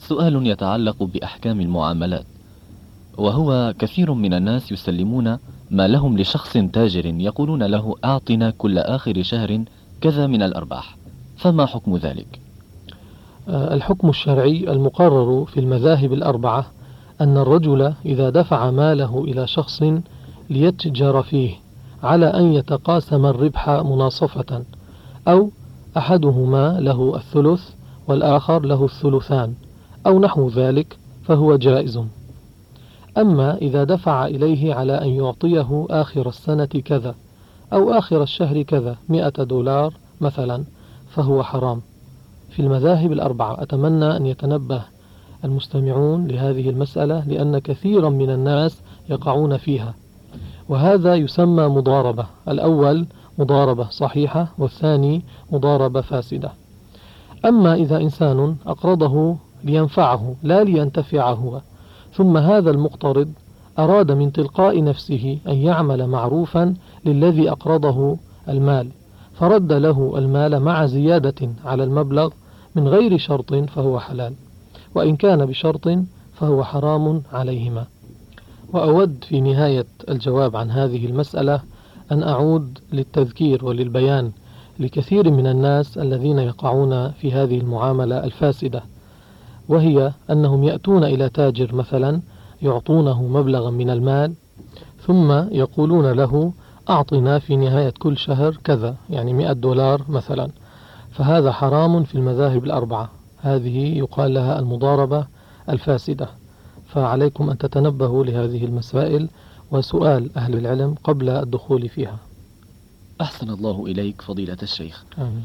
سؤال يتعلق بأحكام المعاملات، وهو كثير من الناس يسلمون ما لهم لشخص تاجر يقولون له أعطنا كل آخر شهر كذا من الأرباح، فما حكم ذلك؟ الحكم الشرعي المقرر في المذاهب الأربعة أن الرجل إذا دفع ماله إلى شخص ليتجر فيه على أن يتقاسم الربح مناصفة، أو أحدهما له الثلث والآخر له الثلثان أو نحو ذلك، فهو جائز. أما إذا دفع إليه على أن يعطيه آخر السنة كذا أو آخر الشهر كذا $100 مثلا، فهو حرام في المذاهب الأربعة. أتمنى أن يتنبه المستمعون لهذه المسألة، لأن كثيرا من الناس يقعون فيها، وهذا يسمى مضاربة. الأول مضاربة صحيحة، والثاني مضاربة فاسدة. أما إذا إنسان أقرضه لينفعه لا لينتفع هو، ثم هذا المقترض أراد من تلقاء نفسه أن يعمل معروفا للذي أقرضه المال، فرد له المال مع زيادة على المبلغ من غير شرط، فهو حلال، وإن كان بشرط فهو حرام عليهما. وأود في نهاية الجواب عن هذه المسألة أن أعود للتذكير وللبيان لكثير من الناس الذين يقعون في هذه المعاملة الفاسدة، وهي أنهم يأتون إلى تاجر مثلا يعطونه مبلغا من المال، ثم يقولون له أعطنا في نهاية كل شهر كذا، يعني $100 مثلا، فهذا حرام في المذاهب الأربعة. هذه يقال لها المضاربة الفاسدة، فعليكم أن تتنبهوا لهذه المسائل وسؤال أهل العلم قبل الدخول فيها. أحسن الله إليك فضيلة الشيخ. آمين.